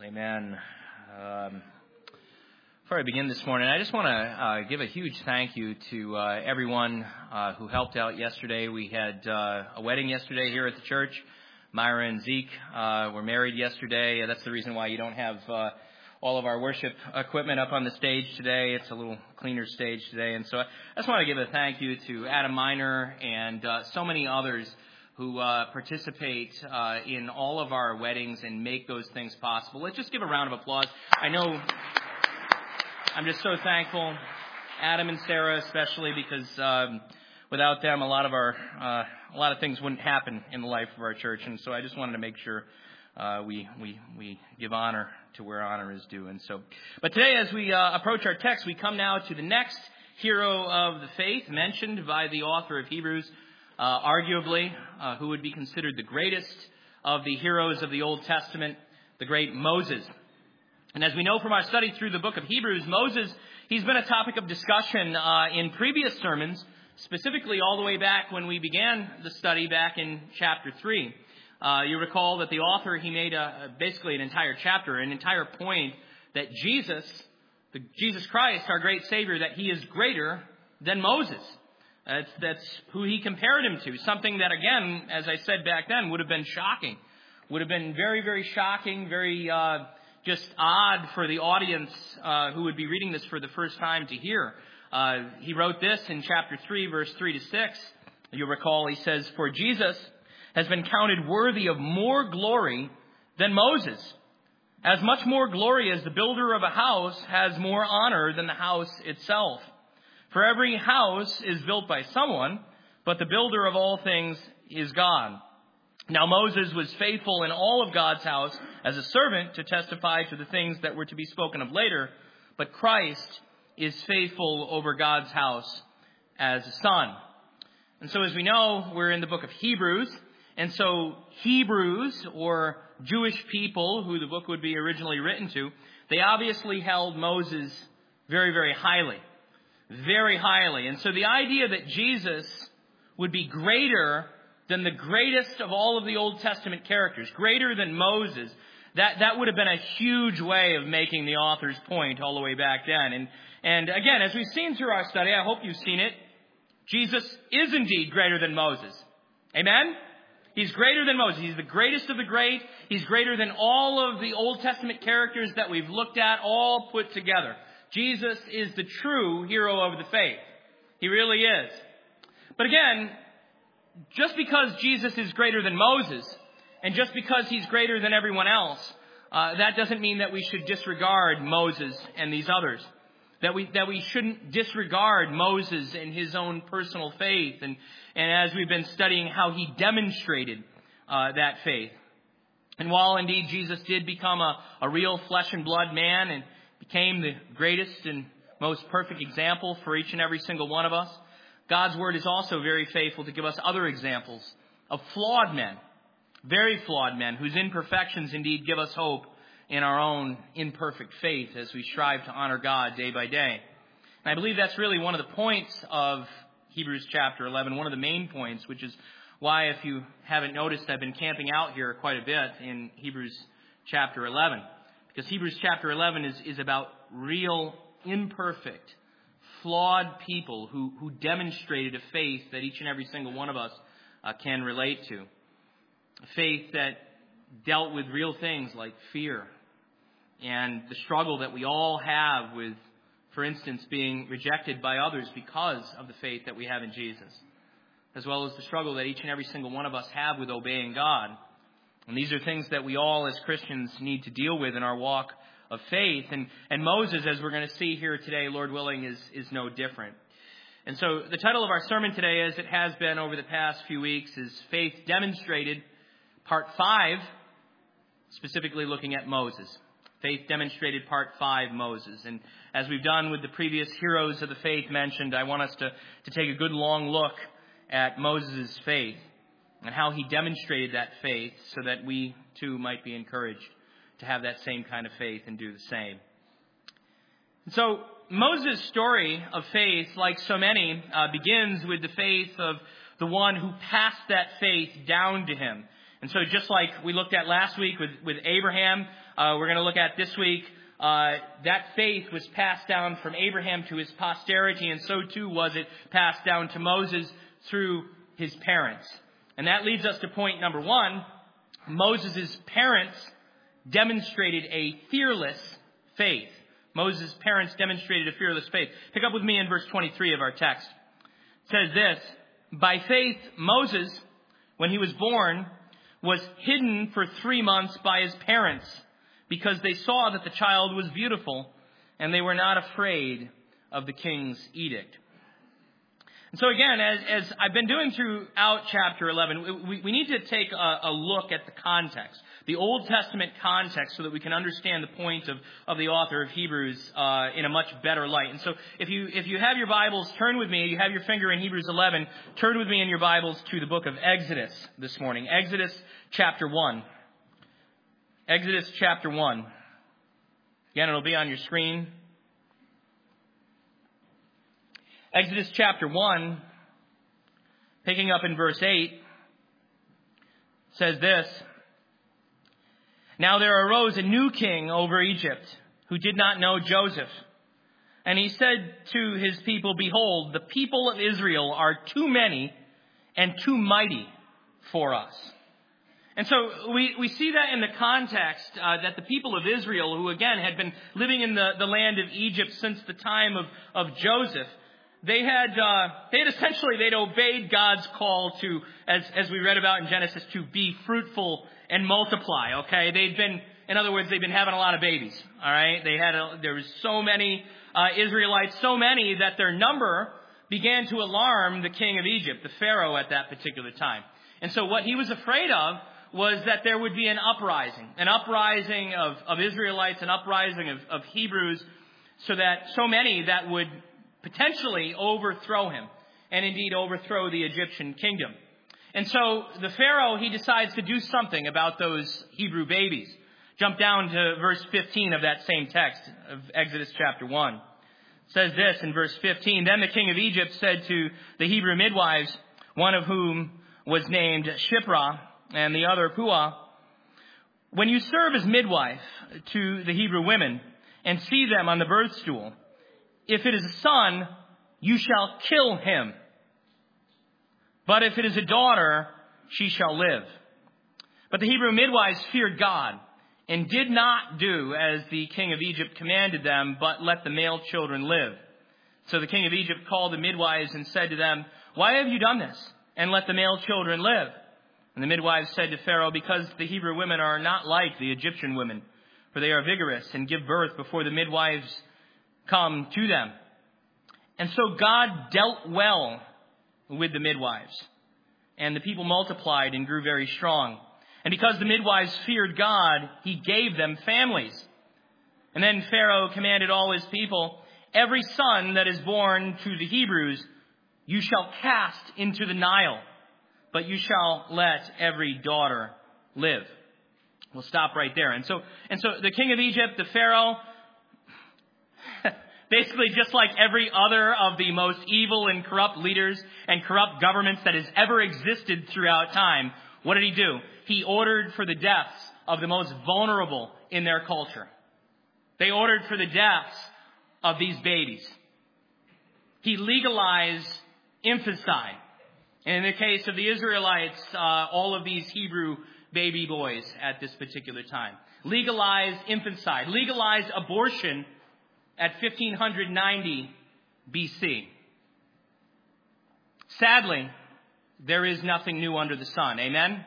Amen. Before I begin this morning, I just want to give a huge thank you to everyone who helped out yesterday. We had a wedding yesterday here at the church. Myra and Zeke were married yesterday. That's the reason why you don't have all of our worship equipment up on the stage today. It's a little cleaner stage today. And so I just want to give a thank you to Adam Miner and so many others who participate in all of our weddings and make those things possible. Let's just give a round of applause. I know I'm just so thankful, Adam and Sarah especially, because without them, a lot of things wouldn't happen in the life of our church. And so I just wanted to make sure we give honor to where honor is due. And so, but today, as we approach our text, we come now to the next hero of the faith mentioned by the author of Hebrews. Arguably, who would be considered the greatest of the heroes of the Old Testament, the great Moses. And as we know from our study through the book of Hebrews, Moses, he's been a topic of discussion in previous sermons, specifically all the way back when we began the study back in chapter 3. You recall that the author, he made basically an entire chapter, an entire point that Jesus Christ, our great Savior, that he is greater than Moses. That's who he compared him to. Something that, again, as I said back then, would have been shocking. Would have been very, very shocking, very just odd for the audience who would be reading this for the first time to hear. He wrote this in chapter 3, verse 3 to 6. You'll recall he says, "For Jesus has been counted worthy of more glory than Moses. As much more glory as the builder of a house has more honor than the house itself. For every house is built by someone, but the builder of all things is God. Now Moses was faithful in all of God's house as a servant to testify to the things that were to be spoken of later, but Christ is faithful over God's house as a son." And so as we know, we're in the book of Hebrews, and so Hebrews, or Jewish people who the book would be originally written to, they obviously held Moses very, very highly. Very highly. And so the idea that Jesus would be greater than the greatest of all of the Old Testament characters, greater than Moses, that would have been a huge way of making the author's point all the way back then. And again, as we've seen through our study, I hope you've seen it, Jesus is indeed greater than Moses. Amen? He's greater than Moses. He's the greatest of the great. He's greater than all of the Old Testament characters that we've looked at, all put together. Jesus is the true hero of the faith. He really is. But again, just because Jesus is greater than Moses, and just because he's greater than everyone else, that doesn't mean that we should disregard Moses and these others. That we shouldn't disregard Moses and his own personal faith. And as we've been studying how he demonstrated that faith. And while indeed Jesus did become a real flesh and blood man and became the greatest and most perfect example for each and every single one of us, God's word is also very faithful to give us other examples of flawed men, very flawed men, whose imperfections indeed give us hope in our own imperfect faith as we strive to honor God day by day. And I believe that's really one of the points of Hebrews chapter 11, one of the main points, which is why, if you haven't noticed, I've been camping out here quite a bit in Hebrews chapter 11. Because Hebrews chapter 11 is about real, imperfect, flawed people who demonstrated a faith that each and every single one of us can relate to. A faith that dealt with real things like fear and the struggle that we all have with, for instance, being rejected by others because of the faith that we have in Jesus, as well as the struggle that each and every single one of us have with obeying God. And these are things that we all as Christians need to deal with in our walk of faith. And Moses, as we're going to see here today, Lord willing, is no different. And so the title of our sermon today, as it has been over the past few weeks, is Faith Demonstrated, Part 5, specifically looking at Moses. Faith Demonstrated, Part 5, Moses. And as we've done with the previous heroes of the faith mentioned, I want us to take a good long look at Moses' faith and how he demonstrated that faith so that we too might be encouraged to have that same kind of faith and do the same. And so Moses' story of faith, like so many, begins with the faith of the one who passed that faith down to him. And so just like we looked at last week with Abraham, we're going to look at this week, that faith was passed down from Abraham to his posterity, and so too was it passed down to Moses through his parents. And that leads us to point number 1. Moses' parents demonstrated a fearless faith. Moses' parents demonstrated a fearless faith. Pick up with me in verse 23 of our text. It says this, "By faith, Moses, when he was born, was hidden for 3 months by his parents, because they saw that the child was beautiful, and they were not afraid of the king's edict." And so again, as I've been doing throughout chapter 11, we need to take a look at the context, the Old Testament context, so that we can understand the point of the author of Hebrews in a much better light. And so if you have your Bibles, turn with me. You have your finger in Hebrews 11. Turn with me in your Bibles to the book of Exodus this morning. Exodus chapter 1. Exodus chapter 1. Again, it'll be on your screen. Exodus chapter 1, picking up in verse 8, says this, "Now there arose a new king over Egypt, who did not know Joseph. And he said to his people, 'Behold, the people of Israel are too many and too mighty for us.'" And so we see that in the context that the people of Israel, who again had been living in the land of Egypt since the time of Joseph, they'd obeyed God's call to, as we read about in Genesis, to be fruitful and multiply. Okay, they've been having a lot of babies. All right, there was so many Israelites, so many that their number began to alarm the king of Egypt, the Pharaoh, at that particular time. And so what he was afraid of was that there would be an uprising of Israelites, an uprising of Hebrews, so many that would potentially overthrow him, and indeed overthrow the Egyptian kingdom. And so the Pharaoh, he decides to do something about those Hebrew babies. Jump down to verse 15 of that same text of Exodus chapter 1. It says this in verse 15, "Then the king of Egypt said to the Hebrew midwives, one of whom was named Shiphrah and the other Puah, 'When you serve as midwife to the Hebrew women and see them on the birth stool, if it is a son, you shall kill him. But if it is a daughter, she shall live.' But the Hebrew midwives feared God and did not do as the king of Egypt commanded them, but let the male children live. So the king of Egypt called the midwives and said to them, 'Why have you done this? And let the male children live?' And the midwives said to Pharaoh, 'Because the Hebrew women are not like the Egyptian women, for they are vigorous and give birth before the midwives come to them.' And so God dealt well with the midwives, and the people multiplied and grew very strong. And because the midwives feared God, he gave them families. And then Pharaoh commanded all his people, 'Every son that is born to the Hebrews you shall cast into the Nile, but you shall let every daughter live.'" We'll stop right there. And so the king of Egypt, the Pharaoh, basically just like every other of the most evil and corrupt leaders and corrupt governments that has ever existed throughout time, what did he do? He ordered for the deaths of the most vulnerable in their culture. They ordered for the deaths of these babies. He legalized infanticide. And in the case of the Israelites, all of these Hebrew baby boys at this particular time. Legalized infanticide. Legalized abortion at 1590 BC. Sadly, there is nothing new under the sun. Amen?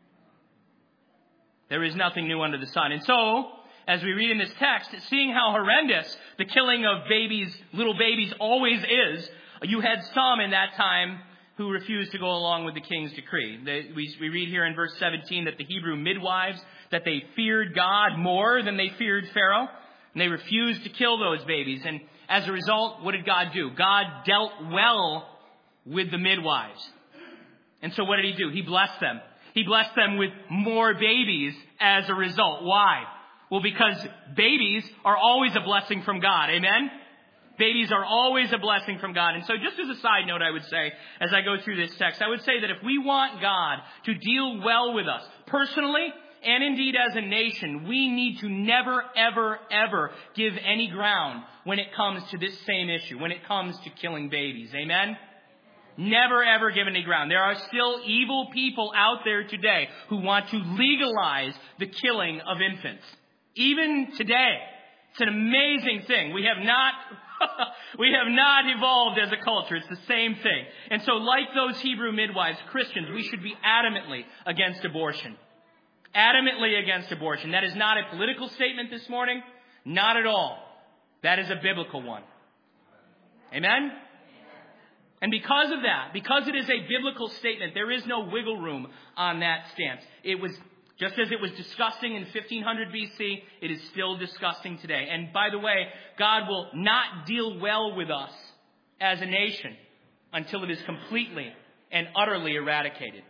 There is nothing new under the sun. And so, as we read in this text, seeing how horrendous the killing of little babies always is, you had some in that time who refused to go along with the king's decree. We read here in verse 17 that the Hebrew midwives, that they feared God more than they feared Pharaoh, and they refused to kill those babies. And as a result, what did God do? God dealt well with the midwives. And so what did he do? He blessed them. He blessed them with more babies as a result. Why? Well, because babies are always a blessing from God. Amen? Babies are always a blessing from God. And so just as a side note, I would say, as I go through this text, I would say that if we want God to deal well with us personally and indeed as a nation, we need to never, ever, ever give any ground when it comes to this same issue, when it comes to killing babies. Amen? Never, ever give any ground. There are still evil people out there today who want to legalize the killing of infants. Even today. It's an amazing thing. We have not evolved as a culture. It's the same thing. And so like those Hebrew midwives, Christians, we should be adamantly against abortion. Adamantly against abortion. That is not a political statement this morning. Not at all. That is a biblical one. Amen? And because of that, because it is a biblical statement, there is no wiggle room on that stance. It was, just as it was disgusting in 1500 BC, it is still disgusting today. And by the way, God will not deal well with us as a nation until it is completely and utterly eradicated.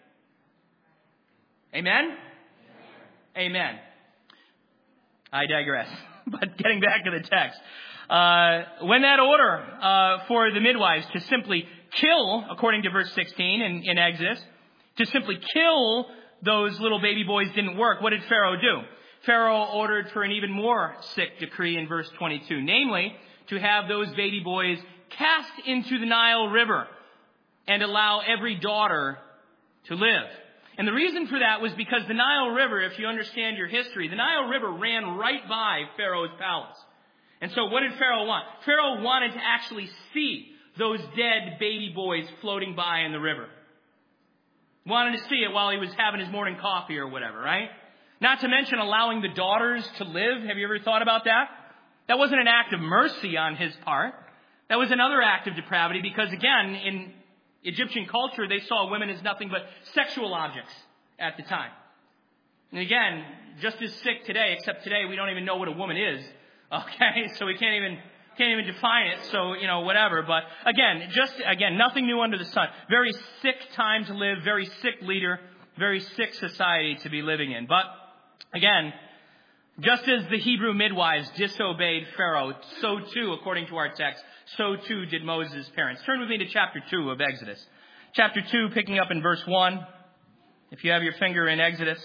Amen? Amen. I digress. But getting back to the text. When that order for the midwives to simply kill, according to verse 16 in Exodus, to simply kill those little baby boys didn't work, what did Pharaoh do? Pharaoh ordered for an even more sick decree in verse 22, namely to have those baby boys cast into the Nile River and allow every daughter to live. And the reason for that was because the Nile River, if you understand your history, the Nile River ran right by Pharaoh's palace. And so what did Pharaoh want? Pharaoh wanted to actually see those dead baby boys floating by in the river. Wanted to see it while he was having his morning coffee or whatever, right? Not to mention allowing the daughters to live. Have you ever thought about that? That wasn't an act of mercy on his part. That was another act of depravity because, again, in Egyptian culture, they saw women as nothing but sexual objects at the time. And again, just as sick today, except today we don't even know what a woman is. Okay, so we can't even define it, so, whatever. But again, nothing new under the sun. Very sick time to live, very sick leader, very sick society to be living in. But again, just as the Hebrew midwives disobeyed Pharaoh, so too, according to our text, so too did Moses' parents. Turn with me to chapter 2 of Exodus. Chapter 2, picking up in verse 1. If you have your finger in Exodus.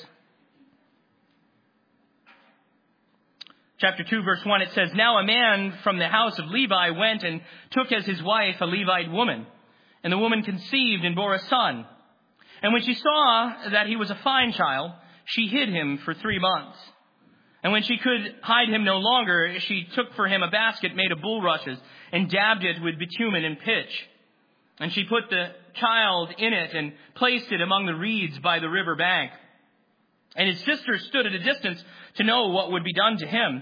Chapter 2, verse 1, it says, "Now a man from the house of Levi went and took as his wife a Levite woman. And the woman conceived and bore a son. And when she saw that he was a fine child, she hid him for 3 months. And when she could hide him no longer, she took for him a basket made of bulrushes and dabbed it with bitumen and pitch. And she put the child in it and placed it among the reeds by the river bank. And his sister stood at a distance to know what would be done to him.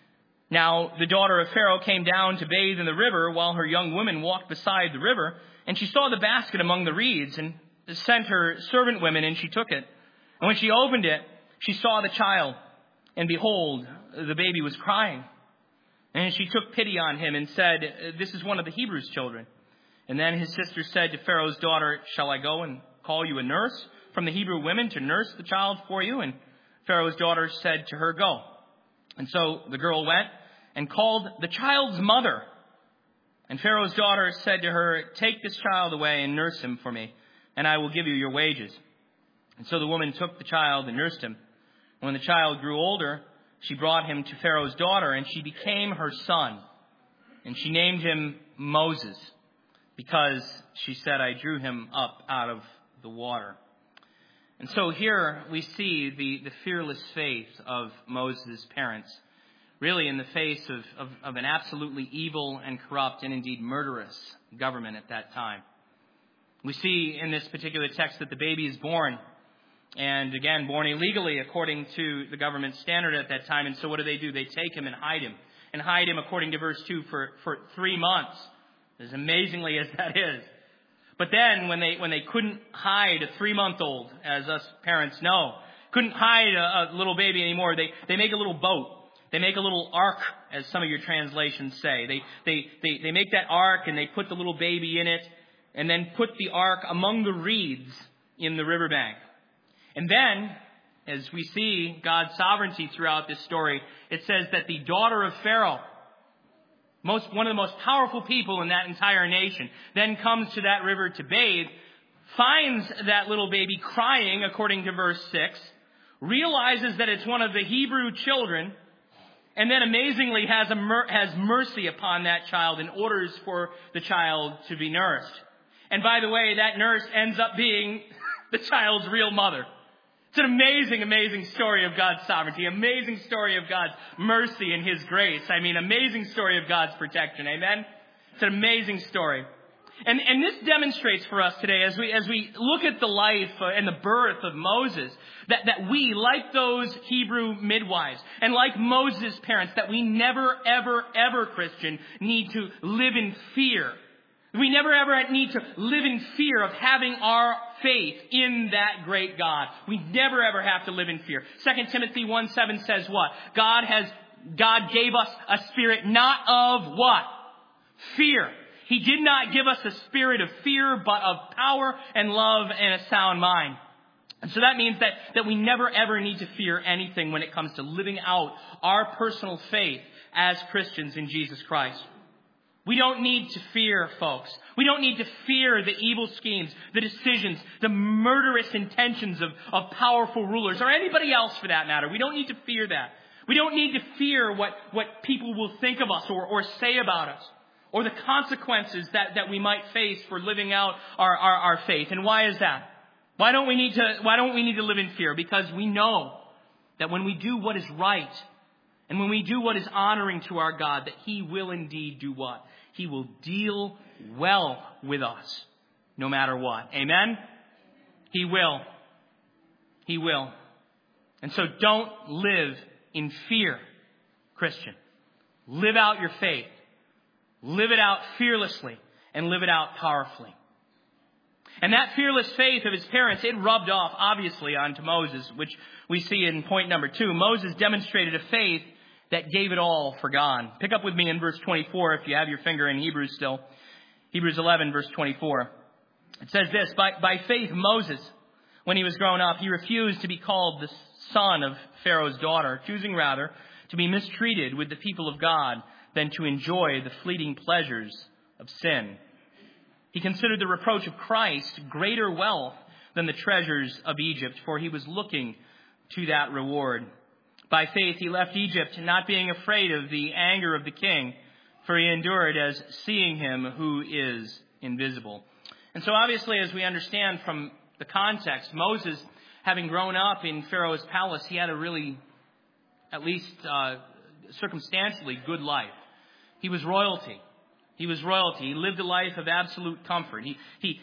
Now the daughter of Pharaoh came down to bathe in the river while her young women walked beside the river. And she saw the basket among the reeds and sent her servant women, and she took it. And when she opened it, she saw the child. And behold, the baby was crying. And she took pity on him and said, 'This is one of the Hebrews' children.' And then his sister said to Pharaoh's daughter, 'Shall I go and call you a nurse from the Hebrew women to nurse the child for you?' And Pharaoh's daughter said to her, 'Go.' And so the girl went and called the child's mother. And Pharaoh's daughter said to her, 'Take this child away and nurse him for me, and I will give you your wages.' And so the woman took the child and nursed him. When the child grew older, she brought him to Pharaoh's daughter, and she became her son. And she named him Moses, because she said, 'I drew him up out of the water.'" And so here we see the fearless faith of Moses' parents, really in the face of an absolutely evil and corrupt and indeed murderous government at that time. We see in this particular text that the baby is born, and again, born illegally according to the government standard at that time. And so what do? They take him and hide him, according to verse 2, for 3 months, as amazingly as that is. But then when they couldn't hide a 3-month-old, as us parents know, couldn't hide a little baby anymore, they make a little boat. They make a little ark, as some of your translations say. They make that ark and they put the little baby in it, and then put the ark among the reeds in the riverbank. And then, as we see God's sovereignty throughout this story, it says that the daughter of Pharaoh one of the most powerful people in that entire nation, then comes to that river to bathe, finds that little baby crying, according to verse 6, realizes that it's one of the Hebrew children, and then amazingly has mercy upon that child and orders for the child to be nursed. And by the way, that nurse ends up being the child's real mother. It's an amazing, amazing story of God's sovereignty, amazing story of God's mercy and His grace. I mean, amazing story of God's protection. Amen? It's an amazing story. And this demonstrates for us today, as we look at the life and the birth of Moses, that we, like those Hebrew midwives, and like Moses' parents, that we never, ever, ever, Christian, need to live in fear. We never, ever need to live in fear of having our faith in that great God. We never, ever have to live in fear. 2 Timothy 1:7 says what? God gave us a spirit not of what? Fear. He did not give us a spirit of fear, but of power and love and a sound mind. And so that means that we never ever need to fear anything when it comes to living out our personal faith as Christians in Jesus Christ. We don't need to fear, folks. We don't need to fear the evil schemes, the decisions, the murderous intentions of powerful rulers, or anybody else for that matter. We don't need to fear that. We don't need to fear what people will think of us or say about us, or the consequences that we might face for living out our faith. And why is that? Why don't we need to live in fear? Because we know that when we do what is right, and when we do what is honoring to our God, that He will indeed do what? He will deal well with us, no matter what. Amen? He will. He will. And so don't live in fear, Christian. Live out your faith. Live it out fearlessly and live it out powerfully. And that fearless faith of his parents, it rubbed off, obviously, onto Moses, which we see in point number 2. Moses demonstrated a faith that gave it all for God. Pick up with me in verse 24 if you have your finger in Hebrews still. Hebrews 11, verse 24. It says this, By faith Moses, when he was grown up, he refused to be called the son of Pharaoh's daughter, choosing rather to be mistreated with the people of God than to enjoy the fleeting pleasures of sin. He considered the reproach of Christ greater wealth than the treasures of Egypt, for he was looking to that reward. By faith he left Egypt, not being afraid of the anger of the king, for he endured as seeing him who is invisible. And so obviously, as we understand from the context, Moses, having grown up in Pharaoh's palace, he had a really, at least circumstantially, good life. He was royalty. He was royalty. He lived a life of absolute comfort. He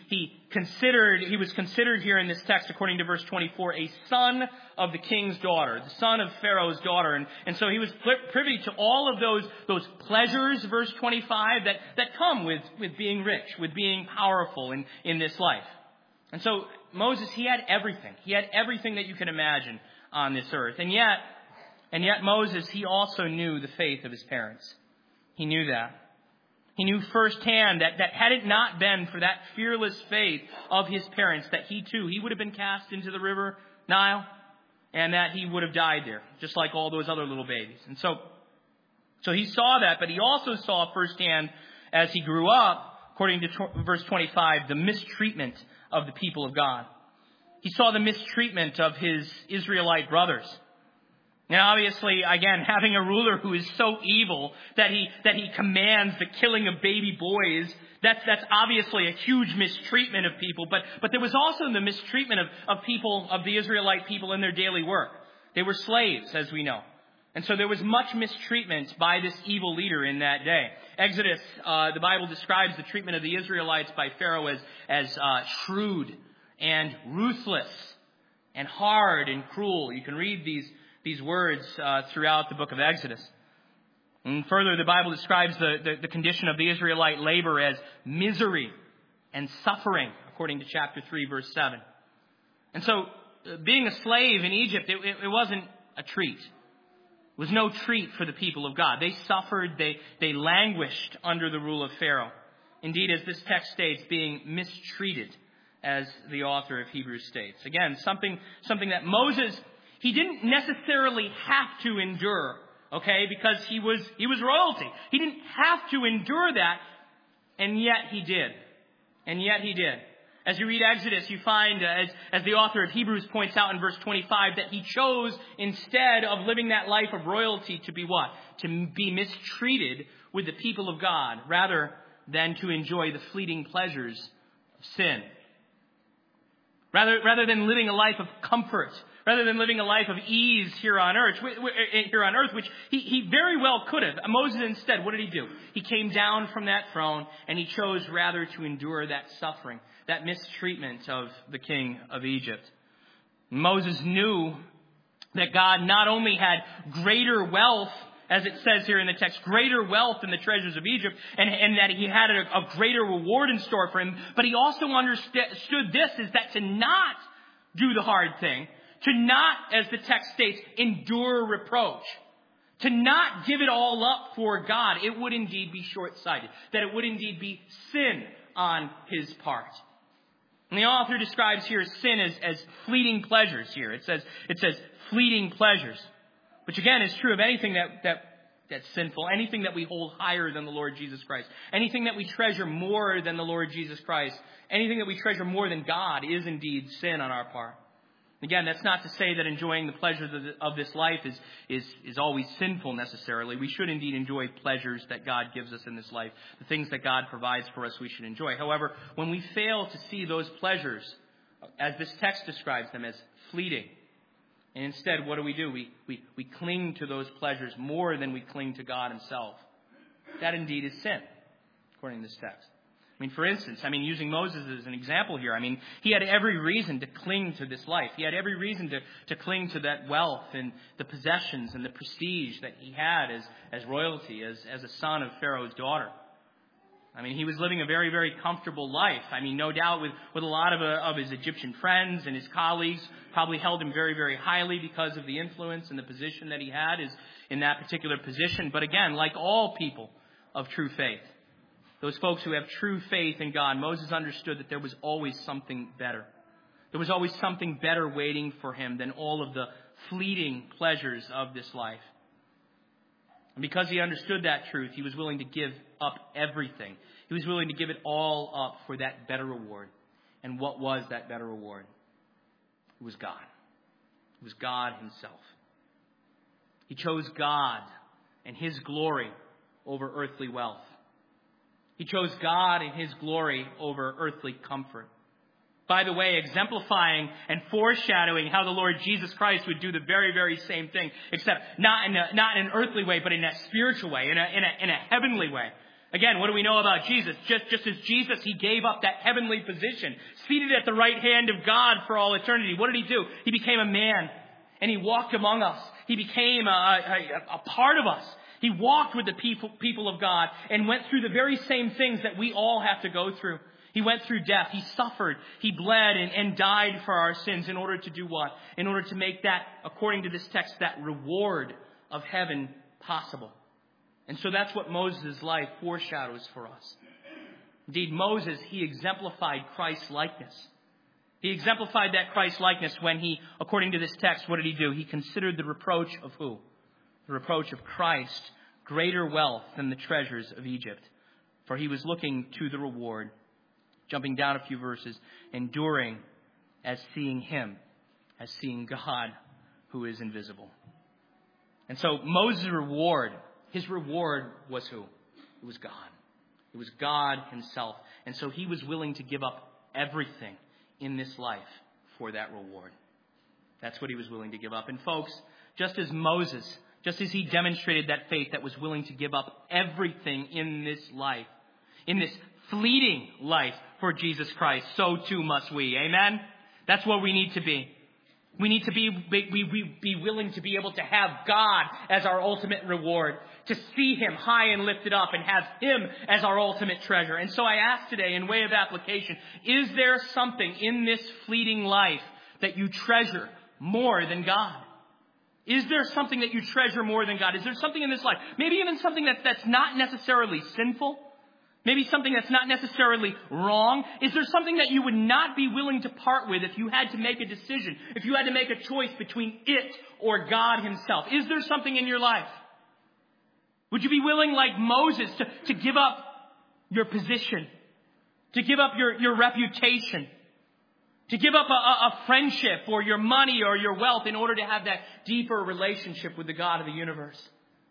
was considered here in this text, according to verse 24, a son of the king's daughter, the son of Pharaoh's daughter. And so he was privy to all of those pleasures, verse 25, that come with being rich, with being powerful in this life. And so Moses, he had everything. He had everything that you can imagine on this earth. And yet Moses, he also knew the faith of his parents. He knew that. He knew firsthand that had it not been for that fearless faith of his parents, that he would have been cast into the river Nile, and that he would have died there, just like all those other little babies. And so he saw that, but he also saw firsthand as he grew up, according to verse 25, the mistreatment of the people of God. He saw the mistreatment of his Israelite brothers. Now, obviously, again, having a ruler who is so evil that he commands the killing of baby boys, that's obviously a huge mistreatment of people. But there was also the mistreatment of people, of the Israelite people in their daily work. They were slaves, as we know. And so there was much mistreatment by this evil leader in that day. Exodus, the Bible describes the treatment of the Israelites by Pharaoh as shrewd and ruthless and hard and cruel. You can read these words throughout the book of Exodus. And further, the Bible describes the condition of the Israelite labor as misery and suffering, according to chapter 3, verse 7. And so, being a slave in Egypt, it wasn't a treat. It was no treat for the people of God. They suffered, they languished under the rule of Pharaoh. Indeed, as this text states, being mistreated, as the author of Hebrews states. Again, something that Moses, he didn't necessarily have to endure Okay, because he was royalty. He didn't have to endure that, and yet he did. And yet he did. As you read Exodus, you find, as the author of Hebrews points out in verse 25, that he chose, instead of living that life of royalty, to be what? To be mistreated with the people of God, rather than to enjoy the fleeting pleasures of sin. Rather than living a life of comfort, rather than living a life of ease here on earth, which he very well could have. Moses instead, what did he do? He came down from that throne and he chose rather to endure that suffering, that mistreatment of the king of Egypt. Moses knew that God not only had greater wealth, as it says here in the text, greater wealth than the treasures of Egypt, and that he had a greater reward in store for him, but he also understood this, is that to not do the hard thing, to not, as the text states, endure reproach, to not give it all up for God, it would indeed be short-sighted, that it would indeed be sin on his part. And the author describes here sin as fleeting pleasures here. It says fleeting pleasures, which again is true of anything that's sinful, anything that we hold higher than the Lord Jesus Christ, anything that we treasure more than the Lord Jesus Christ, anything that we treasure more than God is indeed sin on our part. Again, that's not to say that enjoying the pleasures of this life is always sinful necessarily. We should indeed enjoy pleasures that God gives us in this life. The things that God provides for us we should enjoy. However, when we fail to see those pleasures, as this text describes them, as fleeting, and instead, what do? We cling to those pleasures more than we cling to God himself. That indeed is sin, according to this text. For instance, using Moses as an example here, he had every reason to cling to this life. He had every reason to cling to that wealth and the possessions and the prestige that he had as royalty, as a son of Pharaoh's daughter. He was living a very, very comfortable life. No doubt with a lot of his Egyptian friends and his colleagues probably held him very, very highly because of the influence and the position that he had is in that particular position. But again, like all people of true faith, those folks who have true faith in God, Moses understood that there was always something better. There was always something better waiting for him than all of the fleeting pleasures of this life. And because he understood that truth, he was willing to give up everything. He was willing to give it all up for that better reward. And what was that better reward? It was God. It was God himself. He chose God and his glory over earthly wealth. He chose God and his glory over earthly comfort. By the way, exemplifying and foreshadowing how the Lord Jesus Christ would do the very, very same thing, except not in an earthly way, but in a spiritual way, in a heavenly way. Again, what do we know about Jesus? Just as Jesus, he gave up that heavenly position, seated at the right hand of God for all eternity. What did he do? He became a man, and he walked among us. He became a part of us. He walked with the people of God and went through the very same things that we all have to go through. He went through death. He suffered. He bled and died for our sins in order to do what? In order to make that, according to this text, that reward of heaven possible. And so that's what Moses' life foreshadows for us. Indeed, Moses, he exemplified Christ's likeness. He exemplified that Christ likeness when he, according to this text, what did he do? He considered the reproach of who? The reproach of Christ, greater wealth than the treasures of Egypt. For he was looking to the reward. Jumping down a few verses, enduring as seeing him, as seeing God who is invisible. And so Moses' reward, his reward was who? It was God. It was God himself. And so he was willing to give up everything in this life for that reward. That's what he was willing to give up. And folks, just as Moses, just as he demonstrated that faith that was willing to give up everything in this life, in this fleeting life for Jesus Christ, so too must we. Amen? That's what we need to be. We need to be willing to be able to have God as our ultimate reward, to see him high and lifted up and have him as our ultimate treasure. And so I ask today, in way of application, is there something in this fleeting life that you treasure more than God? Is there something that you treasure more than God? Is there something in this life, maybe even something that's not necessarily sinful, maybe something that's not necessarily wrong? Is there something that you would not be willing to part with if you had to make a decision, if you had to make a choice between it or God himself? Is there something in your life? Would you be willing, like Moses, to give up your position, to give up your reputation, to give up a friendship or your money or your wealth in order to have that deeper relationship with the God of the universe?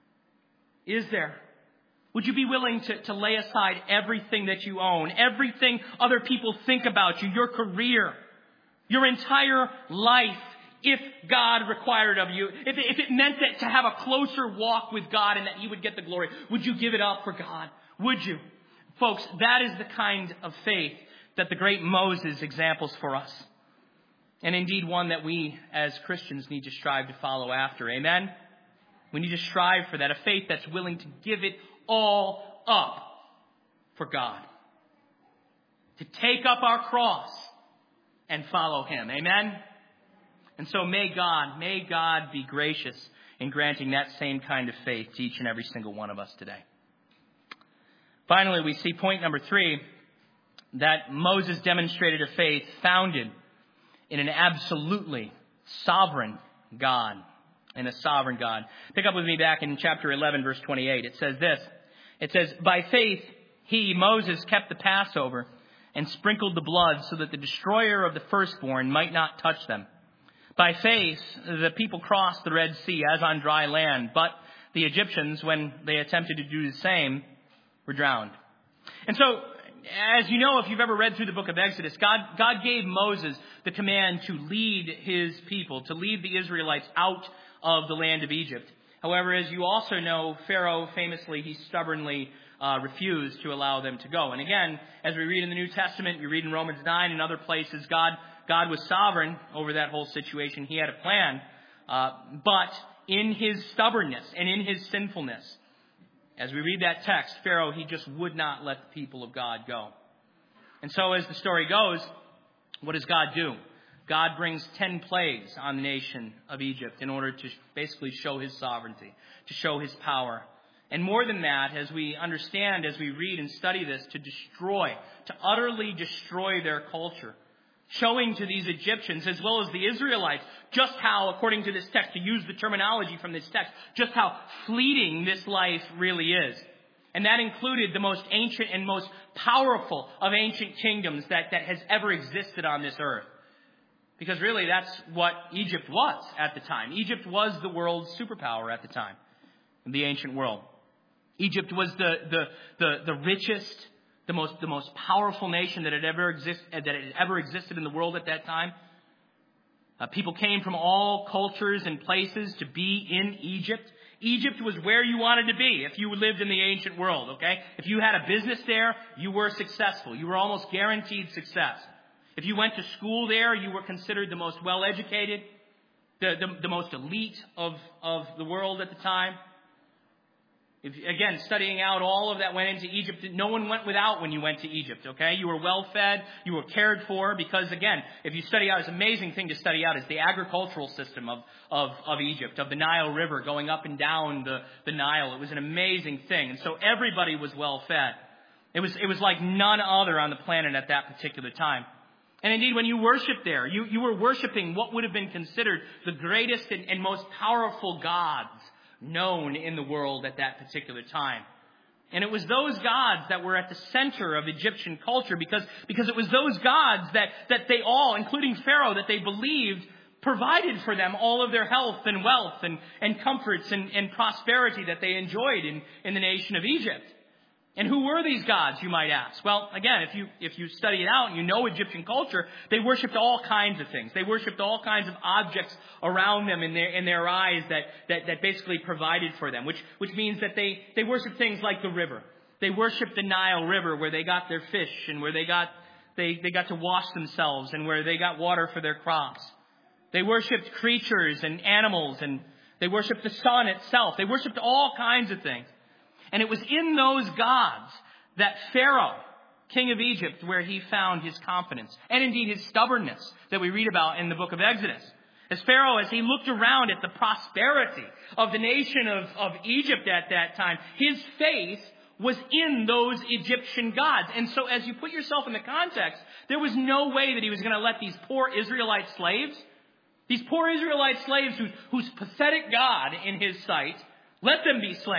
Is there? Would you be willing to lay aside everything that you own, everything other people think about you, your career, your entire life, if God required of you, if it meant that to have a closer walk with God and that He would get the glory, would you give it up for God? Would you? Folks, that is the kind of faith that the great Moses examples for us. And indeed one that we as Christians need to strive to follow after. Amen? We need to strive for that, a faith that's willing to give it all up for God. To take up our cross and follow Him. Amen? And so may God be gracious in granting that same kind of faith to each and every single one of us today. Finally, we see point number 3, that Moses demonstrated a faith founded in an absolutely sovereign God. In a sovereign God. Pick up with me back in chapter 11, verse 28. It says this. It says, by faith, he, Moses, kept the Passover and sprinkled the blood so that the destroyer of the firstborn might not touch them. By faith, the people crossed the Red Sea as on dry land, but the Egyptians, when they attempted to do the same, were drowned. And so, as you know, if you've ever read through the book of Exodus, God gave Moses the command to lead his people, to lead the Israelites out of the land of Egypt. However, as you also know, Pharaoh famously, he stubbornly refused to allow them to go. And again, as we read in the New Testament, you read in Romans 9 and other places, God was sovereign over that whole situation. He had a plan. But in his stubbornness and in his sinfulness, as we read that text, Pharaoh, he just would not let the people of God go. And so as the story goes, what does God do? God brings 10 plagues on the nation of Egypt in order to basically show His sovereignty, to show His power. And more than that, as we understand, as we read and study this, to utterly destroy their culture. Showing to these Egyptians, as well as the Israelites, just how, according to this text, to use the terminology from this text, just how fleeting this life really is. And that included the most ancient and most powerful of ancient kingdoms that has ever existed on this earth. Because really, that's what Egypt was at the time. Egypt was the world's superpower at the time, in the ancient world. Egypt was the richest, the most powerful nation that had ever existed in the world at that time. People came from all cultures and places to be in Egypt. Egypt was where you wanted to be if you lived in the ancient world, okay? If you had a business there, you were successful. You were almost guaranteed success. If you went to school there, you were considered the most well-educated, the most elite of the world at the time. Again, studying out all of that went into Egypt. No one went without when you went to Egypt, okay? You were well fed, you were cared for, because again, if you study out, it's an amazing thing to study out is the agricultural system of Egypt, of the Nile River going up and down the Nile. It was an amazing thing. And so everybody was well fed. It was like none other on the planet at that particular time. And indeed, when you worshiped there, you were worshiping what would have been considered the greatest and most powerful gods known in the world at that particular time. And it was those gods that were at the center of Egyptian culture because it was those gods that they all, including Pharaoh, that they believed provided for them all of their health and wealth and comforts and prosperity that they enjoyed in the nation of Egypt. And who were these gods, you might ask? Well, again, if you study it out and you know Egyptian culture, they worshipped all kinds of things. They worshipped all kinds of objects around them in their eyes that basically provided for them, which means that they worshipped things like the river. They worshipped the Nile River where they got their fish and where they got to wash themselves and where they got water for their crops. They worshipped creatures and animals, and they worshipped the sun itself. They worshipped all kinds of things. And it was in those gods that Pharaoh, king of Egypt, where he found his confidence and indeed his stubbornness that we read about in the book of Exodus. As Pharaoh, as he looked around at the prosperity of the nation of Egypt at that time, his faith was in those Egyptian gods. And so as you put yourself in the context, there was no way that he was going to let these poor Israelite slaves, whose pathetic God in his sight, let them be slaves.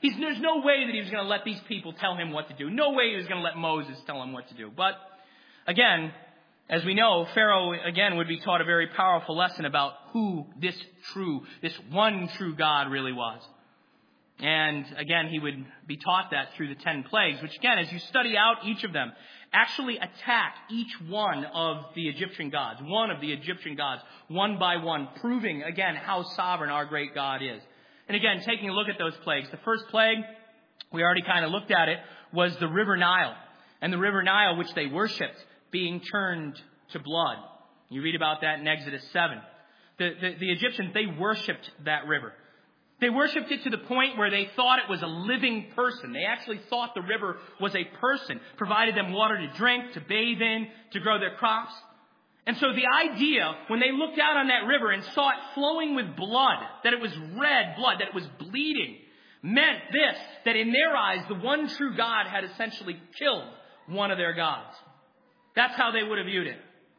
There's no way that he was going to let these people tell him what to do. No way he was going to let Moses tell him what to do. But again, as we know, Pharaoh, again, would be taught a very powerful lesson about who this one true God really was. And again, he would be taught that through the 10 plagues, which again, as you study out each of them, actually attack each one of the Egyptian gods, one by one, proving, again, how sovereign our great God is. And again, taking a look at those plagues, the first plague, we already kind of looked at it, was the River Nile. And the River Nile, which they worshipped, being turned to blood. You read about that in Exodus 7. The Egyptians, they worshipped that river. They worshipped it to the point where they thought it was a living person. They actually thought the river was a person, provided them water to drink, to bathe in, to grow their crops. And so the idea, when they looked out on that river and saw it flowing with blood, that it was red blood, that it was bleeding, meant this, that in their eyes, the one true God had essentially killed one of their gods. That's how they would have viewed it.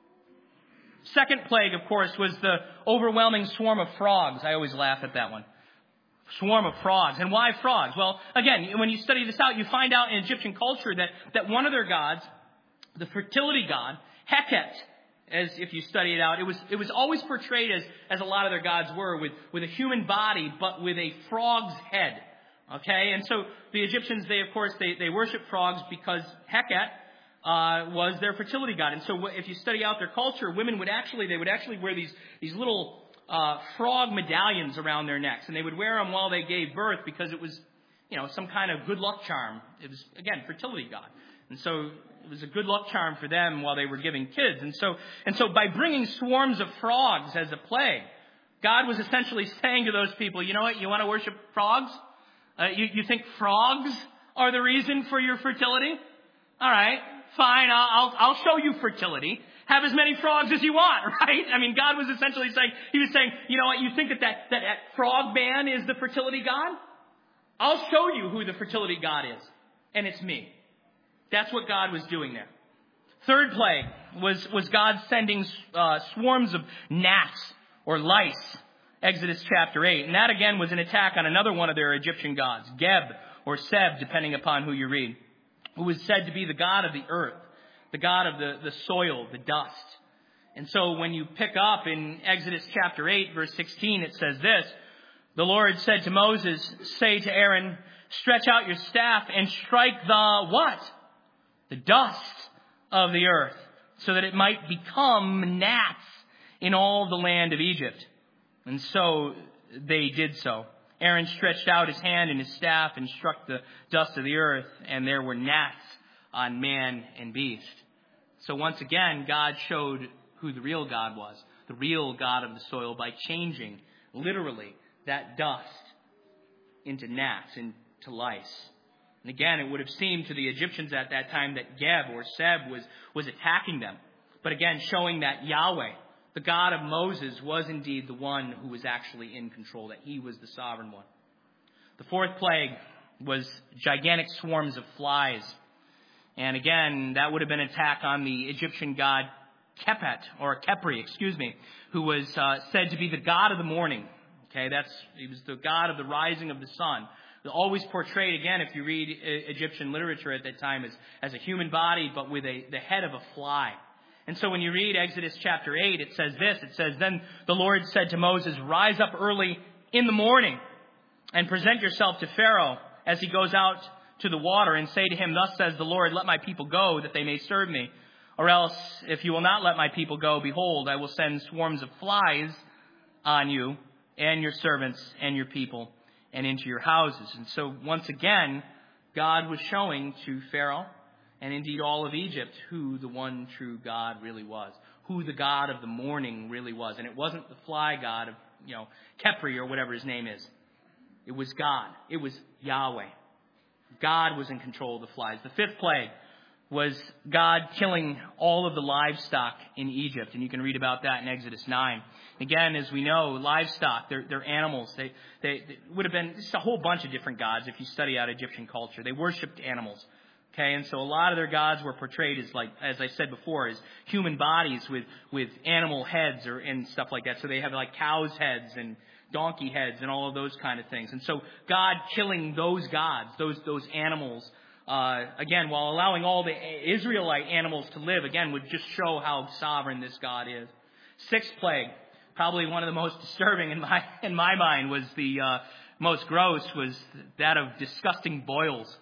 Second plague, of course, was the overwhelming swarm of frogs. I always laugh at that one. Swarm of frogs. And why frogs? Well, again, when you study this out, you find out in Egyptian culture that one of their gods, the fertility god, Heket, as if you study it out, it was always portrayed as a lot of their gods were, with a human body, but with a frog's head. Okay? And so the Egyptians, they worship frogs because Heket was their fertility god. And so if you study out their culture, women would actually wear these little frog medallions around their necks, and they would wear them while they gave birth because it was, some kind of good luck charm. It was, again, fertility god. And so it was a good luck charm for them while they were giving kids. And so by bringing swarms of frogs as a plague, God was essentially saying to those people, you know what, you want to worship frogs? You think frogs are the reason for your fertility? All right, fine, I'll show you fertility. Have as many frogs as you want, right? I mean, God was essentially saying, he was saying, you know what, you think that frog man is the fertility god? I'll show you who the fertility god is. And it's me. That's what God was doing there. Third plague was God sending swarms of gnats or lice. Exodus chapter 8. And that again was an attack on another one of their Egyptian gods, Geb or Seb, depending upon who you read, who was said to be the god of the earth, the god of the soil, the dust. And so when you pick up in Exodus chapter 8, verse 16, it says this, the Lord said to Moses, say to Aaron, stretch out your staff and strike the what? The dust of the earth, so that it might become gnats in all the land of Egypt. And so they did so. Aaron stretched out his hand and his staff and struck the dust of the earth, and there were gnats on man and beast. So once again, God showed who the real God was, the real God of the soil, by changing, literally, that dust into gnats, into lice. And again, it would have seemed to the Egyptians at that time that Geb or Seb was attacking them. But again, showing that Yahweh, the God of Moses, was indeed the one who was actually in control, that he was the sovereign one. The fourth plague was gigantic swarms of flies. And again, that would have been an attack on the Egyptian god Khepri, who was said to be the god of the morning. Okay, he was the god of the rising of the sun. Always portrayed, again, if you read Egyptian literature at that time, as a human body, but with the head of a fly. And so when you read Exodus chapter 8, it says this. It says, then the Lord said to Moses, rise up early in the morning and present yourself to Pharaoh as he goes out to the water, and say to him, thus says the Lord, let my people go, that they may serve me. Or else, if you will not let my people go, behold, I will send swarms of flies on you and your servants and your people and into your houses. And so once again, God was showing to Pharaoh and indeed all of Egypt who the one true God really was, who the God of the morning really was. And it wasn't the fly god of, Khepri or whatever his name is. It was God. It was Yahweh. God was in control of the flies. The fifth plague was God killing all of the livestock in Egypt. And you can read about that in Exodus 9. Again, as we know, livestock, they're animals. They would have been just a whole bunch of different gods if you study out Egyptian culture. They worshipped animals. Okay, and so a lot of their gods were portrayed as, like, as I said before, as human bodies with animal heads and stuff like that. So they have like cows' heads and donkey heads and all of those kind of things. And so God killing those gods, those animals, again, while allowing all the Israelite animals to live, again, would just show how sovereign this God is. Sixth plague, probably one of the most disturbing in my mind, was the most gross, was that of disgusting boils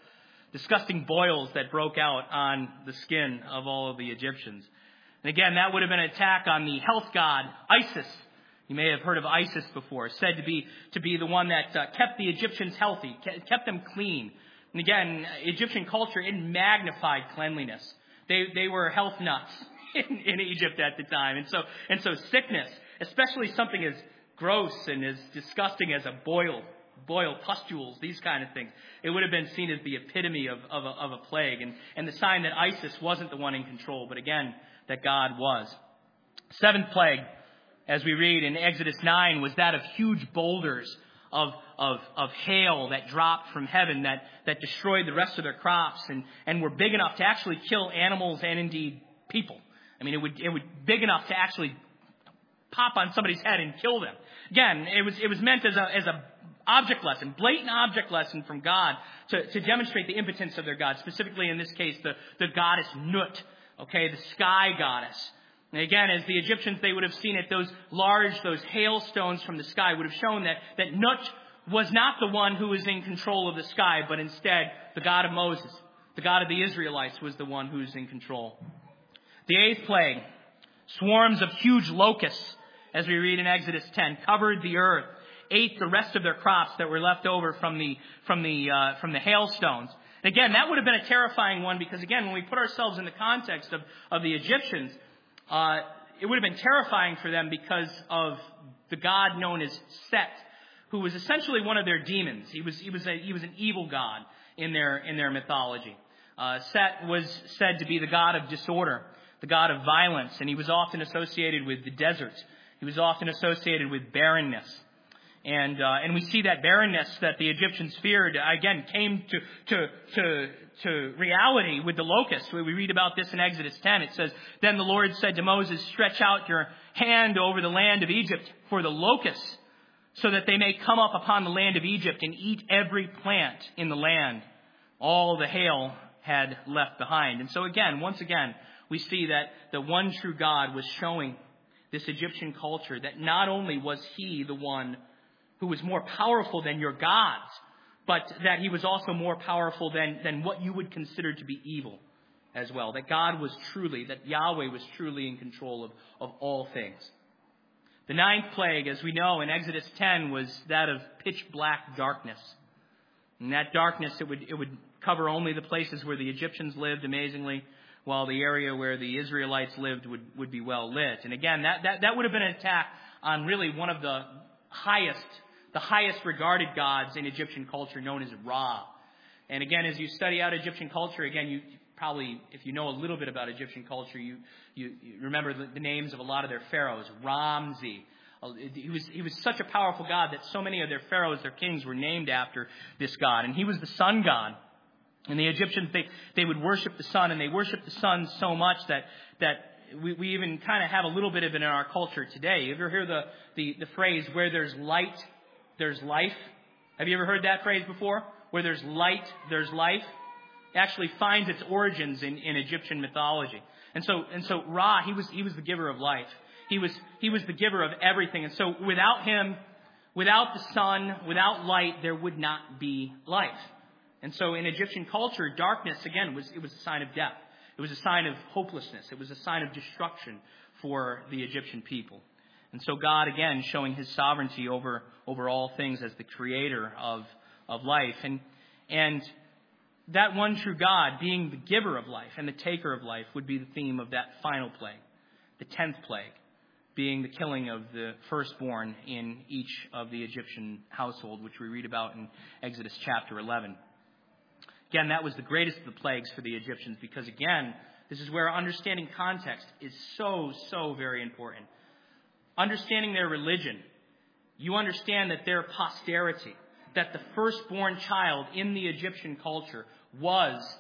that broke out on the skin of all of the Egyptians. And again, that would have been an attack on the health god Isis. You may have heard of Isis before, said to be the one that kept the Egyptians healthy, kept them clean. And again, Egyptian culture, it magnified cleanliness. They were health nuts in Egypt at the time. And so sickness, especially something as gross and as disgusting as a boil, pustules, these kind of things, it would have been seen as the epitome of a plague, and the sign that Isis wasn't the one in control, but again, that God was. Seventh plague, as we read in Exodus 9, was that of huge boulders of hail that dropped from heaven that destroyed the rest of their crops and were big enough to actually kill animals and indeed people. I mean, it would big enough to actually pop on somebody's head and kill them. Again, it was meant as a object lesson, blatant object lesson from God to demonstrate the impotence of their God, specifically in this case, the goddess Nut, okay, the sky goddess. And again, as the Egyptians, they would have seen it, those hailstones from the sky would have shown that Nut was not the one who was in control of the sky, but instead the God of Moses, the God of the Israelites, was the one who was in control. The eighth plague, swarms of huge locusts, as we read in Exodus 10, covered the earth, ate the rest of their crops that were left over from the hailstones. And again, that would have been a terrifying one because, again, when we put ourselves in the context of the Egyptians, it would have been terrifying for them because of the god known as Set, who was essentially one of their demons. He was an evil god in their mythology. Set was said to be the god of disorder, the god of violence, and he was often associated with the desert. He was often associated with barrenness. And we see that barrenness that the Egyptians feared, again, came to reality with the locusts. We read about this in Exodus 10. It says, "Then the Lord said to Moses, 'Stretch out your hand over the land of Egypt for the locusts, so that they may come up upon the land of Egypt and eat every plant in the land, all the hail had left behind.'" And so again, once again, we see that the one true God was showing this Egyptian culture that not only was he the one who was more powerful than your gods, but that he was also more powerful than what you would consider to be evil as well. That that Yahweh was truly in control of all things. The ninth plague, as we know in Exodus 10, was that of pitch black darkness. And that darkness, it would cover only the places where the Egyptians lived, amazingly, while the area where the Israelites lived would be well lit. And again, that would have been an attack on really one of the highest regarded gods in Egyptian culture, known as Ra. And again, as you study out Egyptian culture, again, you probably, if you know a little bit about Egyptian culture, you remember the names of a lot of their pharaohs. Ramses. He was such a powerful god that so many of their pharaohs, their kings, were named after this god. And he was the sun god. And the Egyptians, they would worship the sun, and they worshiped the sun so much that we even kind of have a little bit of it in our culture today. You ever hear the phrase, "Where there's light, there's life"? Have you ever heard that phrase before? Where there's light, there's life. It actually finds its origins in Egyptian mythology. And so Ra, he was the giver of life. He was the giver of everything. And so without him, without the sun, without light, there would not be life. And so in Egyptian culture, darkness, again, it was a sign of death. It was a sign of hopelessness. It was a sign of destruction for the Egyptian people. And so God, again, showing his sovereignty over all things as the creator of life. And that one true God, being the giver of life and the taker of life, would be the theme of that final plague, the 10th plague, being the killing of the firstborn in each of the Egyptian household, which we read about in Exodus chapter 11. Again, that was the greatest of the plagues for the Egyptians because, again, this is where understanding context is so very important. Understanding their religion, you understand that their posterity, that the firstborn child in the Egyptian culture was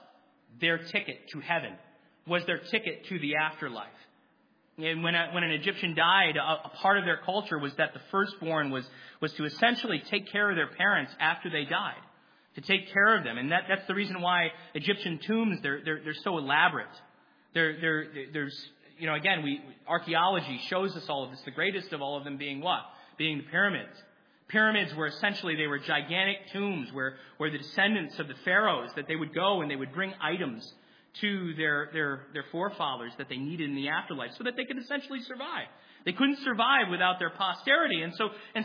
their ticket to heaven, was their ticket to the afterlife. And when an Egyptian died, a part of their culture was that the firstborn was to essentially take care of their parents after they died, to take care of them. And that's the reason why Egyptian tombs, they're so elaborate. There's again, archaeology shows us all of this. The greatest of all of them being what? Being the pyramids. Pyramids were essentially, they were gigantic tombs where the descendants of the pharaohs, that they would go and they would bring items to their forefathers that they needed in the afterlife so that they could essentially survive. They couldn't survive without their posterity. And so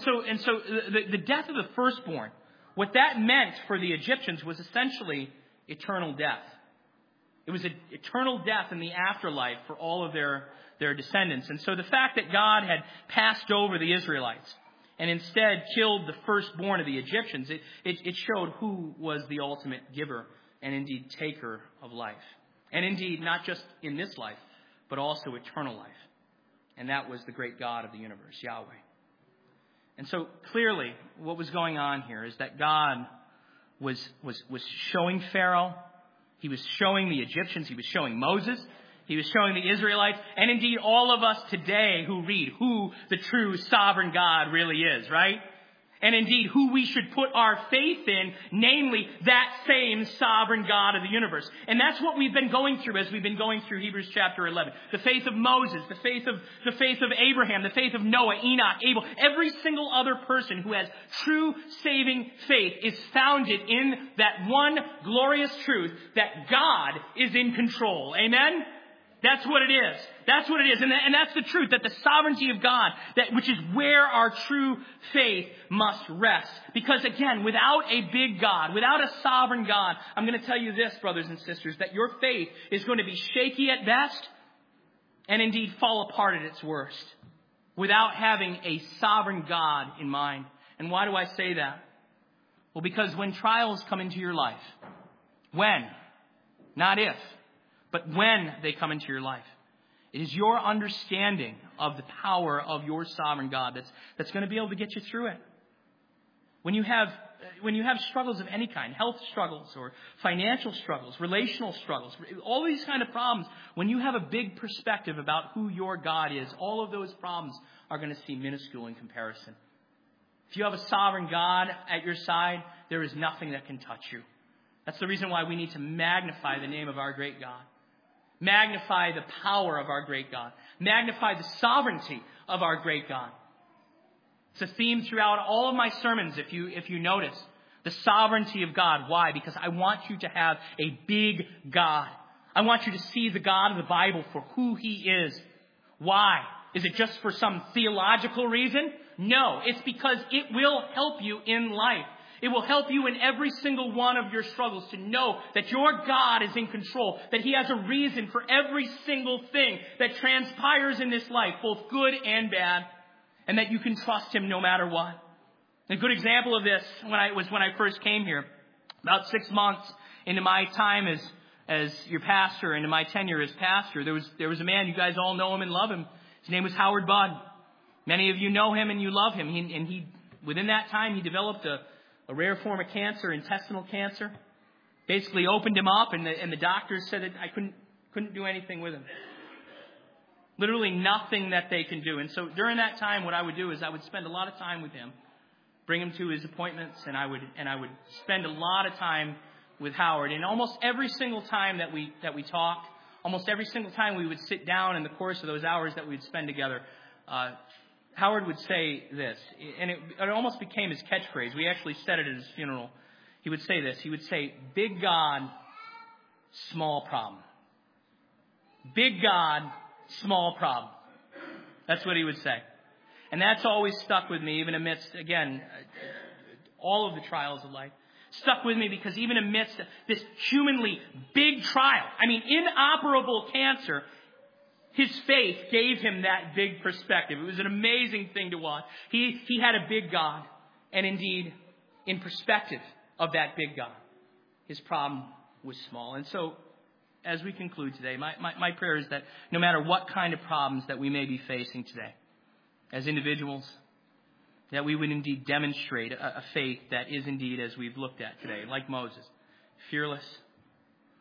the death of the firstborn, what that meant for the Egyptians was essentially eternal death. It was an eternal death in the afterlife for all of their descendants. And so the fact that God had passed over the Israelites and instead killed the firstborn of the Egyptians, it showed who was the ultimate giver and indeed taker of life. And indeed, not just in this life, but also eternal life. And that was the great God of the universe, Yahweh. And so clearly, what was going on here is that God was showing Pharaoh, he was showing the Egyptians, he was showing Moses, he was showing the Israelites, and indeed all of us today who read who the true sovereign God really is, right? And indeed who we should put our faith in, namely that same sovereign God of the universe. And that's what we've been going through as we've been going through Hebrews chapter 11. The faith of Moses, the faith of Abraham, the faith of Noah, Enoch, Abel. Every single other person who has true saving faith is founded in that one glorious truth that God is in control. Amen? That's what it is. That's what it is. And that's the truth, that the sovereignty of God, which is where our true faith must rest. Because again, without a big God, without a sovereign God, I'm going to tell you this, brothers and sisters, that your faith is going to be shaky at best and indeed fall apart at its worst without having a sovereign God in mind. And why do I say that? Well, because when trials come into your life, when, not if, but when they come into your life, it is your understanding of the power of your sovereign God that's going to be able to get you through it. When you have struggles of any kind, health struggles or financial struggles, relational struggles, all these kind of problems, when you have a big perspective about who your God is, all of those problems are going to seem minuscule in comparison. If you have a sovereign God at your side, there is nothing that can touch you. That's the reason why we need to magnify the name of our great God. Magnify the power of our great God. Magnify the sovereignty of our great God. It's a theme throughout all of my sermons, if you notice. The sovereignty of God. Why? Because I want you to have a big God. I want you to see the God of the Bible for who He is. Why? Is it just for some theological reason? No, it's because it will help you in life. It will help you in every single one of your struggles to know that your God is in control, that He has a reason for every single thing that transpires in this life, both good and bad, and that you can trust Him no matter what. A good example of this when I first came here, about 6 months into my time as your pastor, into my tenure as pastor, there was a man, you guys all know him and love him. His name was Howard Budd. Many of you know him and you love him. He within that time, he developed a rare form of cancer, intestinal cancer. Basically opened him up, and the doctors said that I couldn't do anything with him. Literally nothing that they can do. And so during that time, what I would do is I would spend a lot of time with him, bring him to his appointments, and I would spend a lot of time with Howard. And almost every single time that we talked, almost every single time we would sit down in the course of those hours that we'd spend together, Howard would say this, and it almost became his catchphrase. We actually said it at his funeral. He would say this. He would say, "Big God, small problem." Big God, small problem. That's what he would say. And that's always stuck with me, even amidst, again, all of the trials of life. Stuck with me because even amidst this humanly big trial, inoperable cancer, his faith gave him that big perspective. It was an amazing thing to watch. He had a big God. And indeed, in perspective of that big God, his problem was small. And so, as we conclude today, my prayer is that no matter what kind of problems that we may be facing today, as individuals, that we would indeed demonstrate a faith that is indeed, as we've looked at today, like Moses, fearless,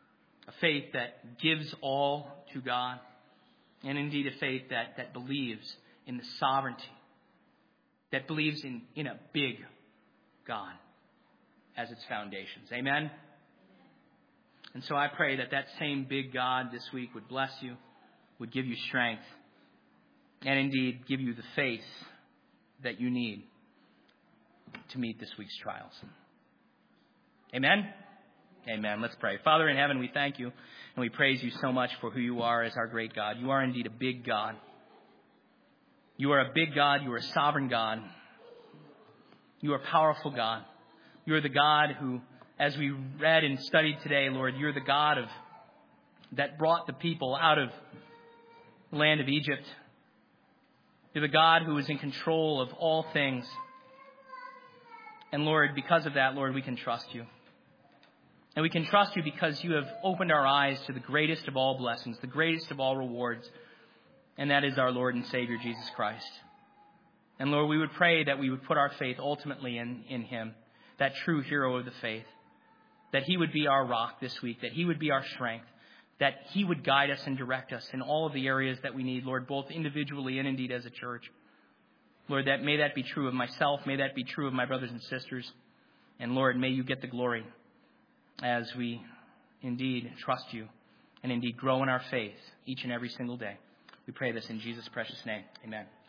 a faith that gives all to God, and indeed a faith that believes in the sovereignty, that believes in a big God as its foundations. Amen? And so I pray that same big God this week would bless you, would give you strength, and indeed give you the faith that you need to meet this week's trials. Amen? Amen. Let's pray. Father in heaven, we thank you and we praise you so much for who you are as our great God. You are indeed a big God. You are a big God. You are a sovereign God. You are a powerful God. You are the God who, as we read and studied today, Lord, you're the God that brought the people out of the land of Egypt. You're the God who is in control of all things. And Lord, because of that, Lord, we can trust you. And we can trust you because you have opened our eyes to the greatest of all blessings, the greatest of all rewards, and that is our Lord and Savior, Jesus Christ. And Lord, we would pray that we would put our faith ultimately in him, that true hero of the faith, that he would be our rock this week, that he would be our strength, that he would guide us and direct us in all of the areas that we need, Lord, both individually and indeed as a church. Lord, may that be true of myself, may that be true of my brothers and sisters, and Lord, may you get the glory as we indeed trust you and indeed grow in our faith each and every single day. We pray this in Jesus' precious name. Amen.